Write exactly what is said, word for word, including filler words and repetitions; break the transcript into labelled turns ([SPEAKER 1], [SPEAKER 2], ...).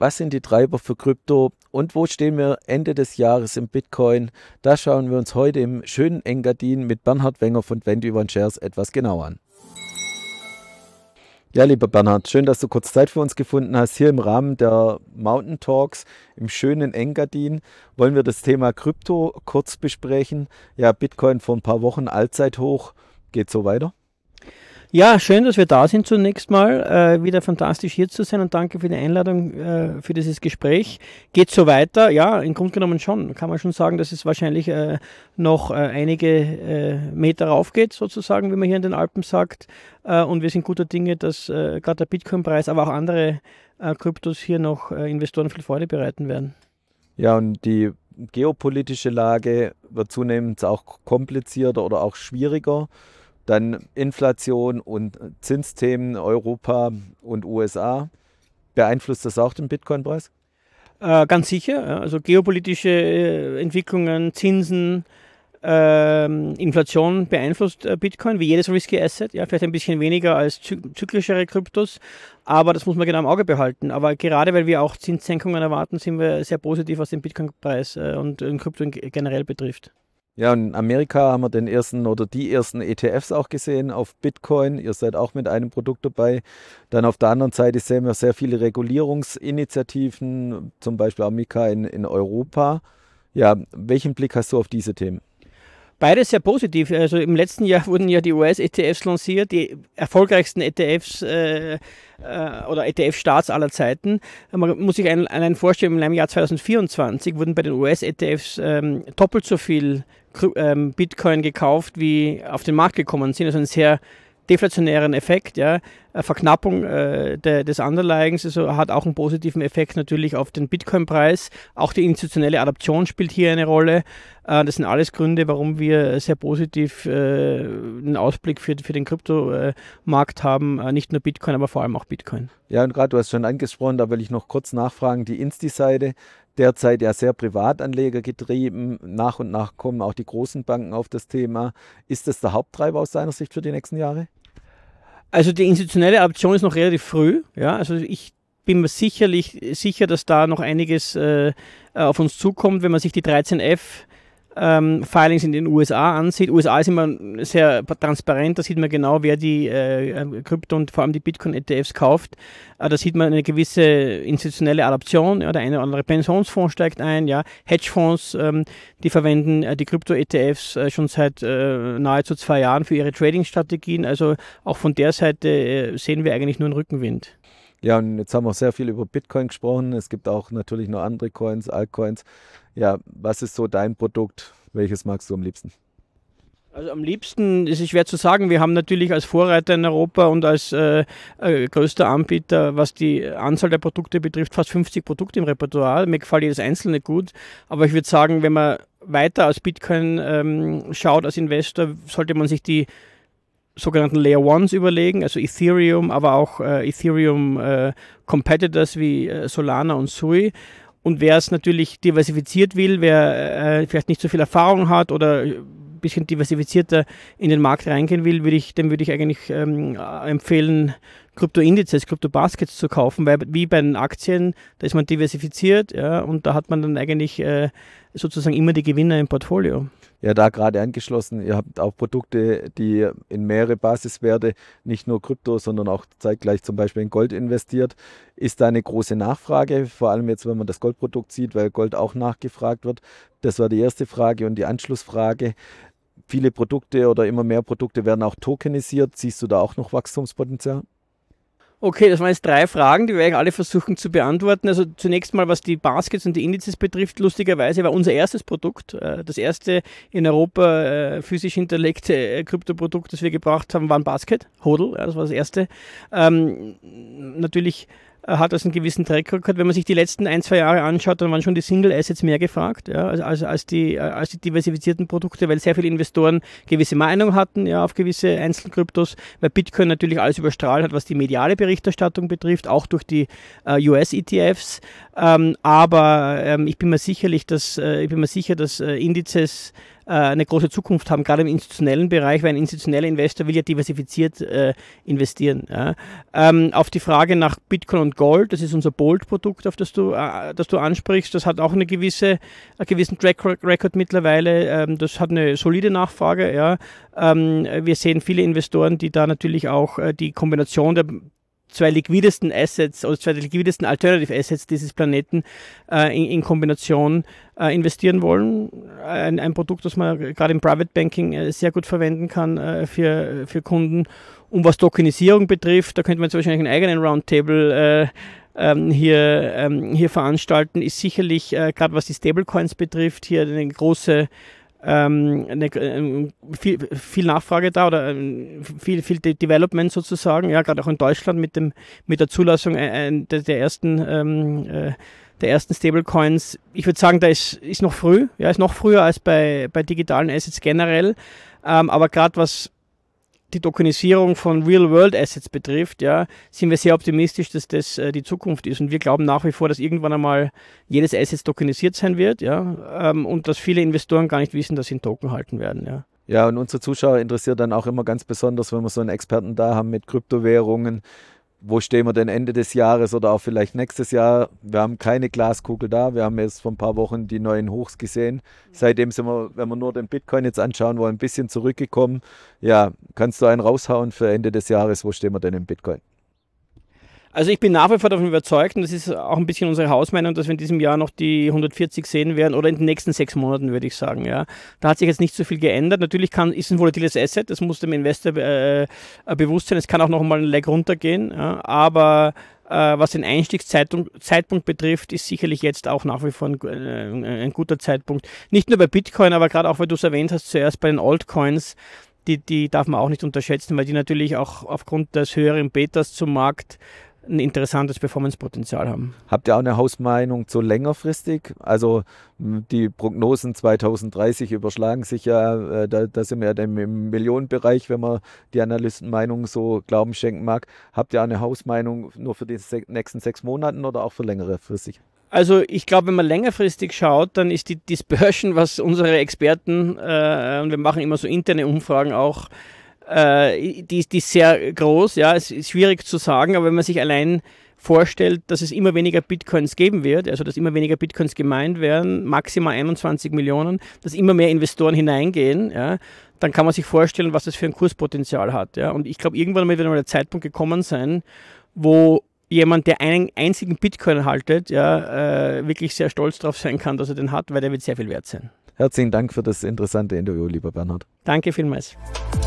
[SPEAKER 1] Was sind die Treiber für Krypto und wo stehen wir Ende des Jahres im Bitcoin? Da schauen wir uns heute im schönen Engadin mit Bernhard Wenger von Twenty One Shares etwas genauer an. Ja, lieber Bernhard, schön, dass du kurz Zeit für uns gefunden hast. Hier im Rahmen der Mountain Talks im schönen Engadin wollen wir das Thema Krypto kurz besprechen. Ja, Bitcoin vor ein paar Wochen, Allzeithoch. Geht so weiter?
[SPEAKER 2] Ja, schön, dass wir da sind zunächst mal. Äh, wieder fantastisch hier zu sein und danke für die Einladung äh, für dieses Gespräch. Geht so weiter? Ja, im Grunde genommen schon. Kann man schon sagen, dass es wahrscheinlich äh, noch äh, einige äh, Meter rauf geht, sozusagen, wie man hier in den Alpen sagt. Äh, und wir sind guter Dinge, dass äh, gerade der Bitcoin-Preis, aber auch andere äh, Kryptos hier noch äh, Investoren viel Freude bereiten werden.
[SPEAKER 1] Ja, und die geopolitische Lage wird zunehmend auch komplizierter oder auch schwieriger. Dann Inflation und Zinsthemen Europa und U S A. Beeinflusst das auch den Bitcoin-Preis?
[SPEAKER 2] Äh, ganz sicher. Ja. Also geopolitische äh, Entwicklungen, Zinsen, äh, Inflation beeinflusst äh, Bitcoin, wie jedes Risky Asset. Ja, vielleicht ein bisschen weniger als zy- zyklischere Kryptos, aber das muss man genau im Auge behalten. Aber gerade weil wir auch Zinssenkungen erwarten, sind wir sehr positiv, was den Bitcoin-Preis äh, und den Krypto generell betrifft.
[SPEAKER 1] Ja, und in Amerika haben wir den ersten oder die ersten E T Fs auch gesehen auf Bitcoin. Ihr seid auch mit einem Produkt dabei. Dann auf der anderen Seite sehen wir sehr viele Regulierungsinitiativen, zum Beispiel auch Mika in, in Europa. Ja, welchen Blick hast du auf diese Themen?
[SPEAKER 2] Beides sehr positiv. Also im letzten Jahr wurden ja die U S-E T Fs lanciert, die erfolgreichsten E T Fs äh, äh, oder E T F-Starts aller Zeiten. Man muss sich einen, einen vorstellen, im Jahr zwanzig vierundzwanzig wurden bei den U S-E T Fs ähm, doppelt so viel ähm, Bitcoin gekauft, wie auf den Markt gekommen sind. Also ein sehr deflationären Effekt, ja. Verknappung äh, de, des Underlyings also hat auch einen positiven Effekt natürlich auf den Bitcoin-Preis. Auch die institutionelle Adaption spielt hier eine Rolle. Äh, das sind alles Gründe, warum wir sehr positiv äh, einen Ausblick für, für den Kryptomarkt haben. Äh, nicht nur Bitcoin, aber vor allem auch Bitcoin.
[SPEAKER 1] Ja, und gerade du hast schon angesprochen, da will ich noch kurz nachfragen, die Insti-Seite, derzeit ja sehr Privatanleger getrieben. Nach und nach kommen auch die großen Banken auf das Thema. Ist das der Haupttreiber aus deiner Sicht für die nächsten Jahre?
[SPEAKER 2] Also die institutionelle Adaption ist noch relativ früh. Ja, also ich bin mir sicherlich sicher, dass da noch einiges äh, auf uns zukommt, wenn man sich die dreizehn F ähm, Filings in den U S A ansieht. U S A ist immer sehr transparent, da sieht man genau, wer die äh, Krypto und vor allem die Bitcoin-E T Fs kauft. Äh, da sieht man eine gewisse institutionelle Adaption. Ja, der eine oder andere Pensionsfonds steigt ein, ja, Hedgefonds, ähm, die verwenden äh, die Krypto-E T Fs äh, schon seit äh, nahezu zwei Jahren für ihre Trading-Strategien. Also auch von der Seite äh, sehen wir eigentlich nur einen Rückenwind.
[SPEAKER 1] Ja, und jetzt haben wir sehr viel über Bitcoin gesprochen. Es gibt auch natürlich noch andere Coins, Altcoins. Ja, was ist so dein Produkt? Welches magst du am liebsten?
[SPEAKER 2] Also am liebsten ist es schwer zu sagen. Wir haben natürlich als Vorreiter in Europa und als äh, äh, größter Anbieter, was die Anzahl der Produkte betrifft, fast fünfzig Produkte im Repertoire. Mir gefällt jedes einzelne gut. Aber ich würde sagen, wenn man weiter als Bitcoin ähm, schaut als Investor, sollte man sich die sogenannten Layer Ones überlegen, also Ethereum, aber auch äh, Ethereum äh, Competitors wie äh, Solana und Sui. Und wer es natürlich diversifiziert will, wer äh, vielleicht nicht so viel Erfahrung hat oder ein bisschen diversifizierter in den Markt reingehen will, würde ich, dem würde ich eigentlich ähm, empfehlen, Krypto-Indizes, Krypto-Baskets zu kaufen, weil wie bei den Aktien, da ist man diversifiziert, ja, und da hat man dann eigentlich äh, sozusagen immer die Gewinner im Portfolio.
[SPEAKER 1] Ja, da gerade angeschlossen, ihr habt auch Produkte, die in mehrere Basiswerte, nicht nur Krypto, sondern auch zeitgleich zum Beispiel in Gold investiert. Ist da eine große Nachfrage, vor allem jetzt, wenn man das Goldprodukt sieht, weil Gold auch nachgefragt wird? Das war die erste Frage. Und die Anschlussfrage, viele Produkte oder immer mehr Produkte werden auch tokenisiert. Siehst du da auch noch Wachstumspotenzial?
[SPEAKER 2] Okay, das waren jetzt drei Fragen, die werde ich alle versuchen zu beantworten. Also zunächst mal, was die Baskets und die Indizes betrifft, lustigerweise war unser erstes Produkt, das erste in Europa physisch hinterlegte Kryptoprodukt, das wir gebracht haben, war ein Basket, Hodl, das war das erste. Ähm, natürlich hat das einen gewissen Track Record. Wenn man sich die letzten ein, zwei Jahre anschaut, dann waren schon die Single Assets mehr gefragt, ja, als, als, als, die, als die diversifizierten Produkte, weil sehr viele Investoren gewisse Meinung hatten, ja, auf gewisse Einzelkryptos, weil Bitcoin natürlich alles überstrahlt hat, was die mediale Berichterstattung betrifft, auch durch die äh, U S-E T Fs. Ähm, aber ähm, ich bin mir sicherlich, dass, äh, ich bin mir sicher, dass äh, Indizes eine große Zukunft haben, gerade im institutionellen Bereich, weil ein institutioneller Investor will ja diversifiziert äh, investieren. Ja. Ähm, auf die Frage nach Bitcoin und Gold, das ist unser Bold-Produkt, auf das du, äh, das du ansprichst, das hat auch eine gewisse, einen gewissen Track Record mittlerweile, ähm, das hat eine solide Nachfrage. Ja. Ähm, wir sehen viele Investoren, die da natürlich auch äh, die Kombination der zwei liquidesten Assets oder zwei liquidesten Alternative Assets dieses Planeten äh, in, in Kombination äh, investieren wollen. Ein, ein Produkt, das man gerade im Private Banking äh, sehr gut verwenden kann äh, für, für Kunden. Und was Tokenisierung betrifft, da könnte man jetzt wahrscheinlich einen eigenen Roundtable äh, ähm, hier, ähm, hier veranstalten, ist sicherlich, äh, gerade was die Stablecoins betrifft, hier eine große Ähm, eine, äh, viel, viel Nachfrage da oder äh, viel, viel De Development sozusagen, ja, gerade auch in Deutschland mit dem mit der Zulassung äh, der, der ersten ähm, äh, der ersten Stablecoins. Ich würde sagen, da ist, ist noch früh, ja, ist noch früher als bei, bei digitalen Assets generell, ähm, aber gerade was die Tokenisierung von Real-World-Assets betrifft, ja, sind wir sehr optimistisch, dass das äh, die Zukunft ist. Und wir glauben nach wie vor, dass irgendwann einmal jedes Asset tokenisiert sein wird, ja, ähm, und dass viele Investoren gar nicht wissen, dass sie einen Token halten werden. Ja.
[SPEAKER 1] Ja, und unsere Zuschauer interessiert dann auch immer ganz besonders, wenn wir so einen Experten da haben mit Kryptowährungen. Wo stehen wir denn Ende des Jahres oder auch vielleicht nächstes Jahr? Wir haben keine Glaskugel da. Wir haben jetzt vor ein paar Wochen die neuen Hochs gesehen. Seitdem sind wir, wenn wir nur den Bitcoin jetzt anschauen wollen, ein bisschen zurückgekommen. Ja, kannst du einen raushauen für Ende des Jahres? Wo stehen wir denn im Bitcoin?
[SPEAKER 2] Also ich bin nach wie vor davon überzeugt, und das ist auch ein bisschen unsere Hausmeinung, dass wir in diesem Jahr noch die hundertvierzig sehen werden oder in den nächsten sechs Monaten, würde ich sagen. Ja. Da hat sich jetzt nicht so viel geändert. Natürlich kann, ist ein volatiles Asset, das muss dem Investor äh, bewusst sein. Es kann auch noch mal ein Leg runtergehen, ja. Aber äh, was den Einstiegszeitpunkt Zeitpunkt betrifft, ist sicherlich jetzt auch nach wie vor ein, äh, ein guter Zeitpunkt. Nicht nur bei Bitcoin, aber gerade auch, weil du es erwähnt hast, zuerst bei den Altcoins. Die, die darf man auch nicht unterschätzen, weil die natürlich auch aufgrund des höheren Betas zum Markt ein interessantes Performance-Potenzial haben.
[SPEAKER 1] Habt ihr auch eine Hausmeinung zu längerfristig? Also die Prognosen zwanzig dreißig überschlagen sich ja, da, da sind wir ja dann im Millionenbereich, wenn man die Analystenmeinung so Glauben schenken mag. Habt ihr auch eine Hausmeinung nur für die nächsten sechs Monaten oder auch für längere fristig?
[SPEAKER 2] Also ich glaube, wenn man längerfristig schaut, dann ist die Dispersion, was unsere Experten, äh, und wir machen immer so interne Umfragen auch, äh, die, die ist sehr groß. Ja, es ist schwierig zu sagen, aber wenn man sich allein vorstellt, dass es immer weniger Bitcoins geben wird, also dass immer weniger Bitcoins gemeint werden, maximal einundzwanzig Millionen, dass immer mehr Investoren hineingehen, ja, dann kann man sich vorstellen, was das für ein Kurspotenzial hat. Ja. Und ich glaube, irgendwann wird mal der Zeitpunkt gekommen sein, wo jemand, der einen einzigen Bitcoin haltet, ja, äh, wirklich sehr stolz darauf sein kann, dass er den hat, weil der wird sehr viel wert sein.
[SPEAKER 1] Herzlichen Dank für das interessante Interview, lieber Bernhard.
[SPEAKER 2] Danke vielmals.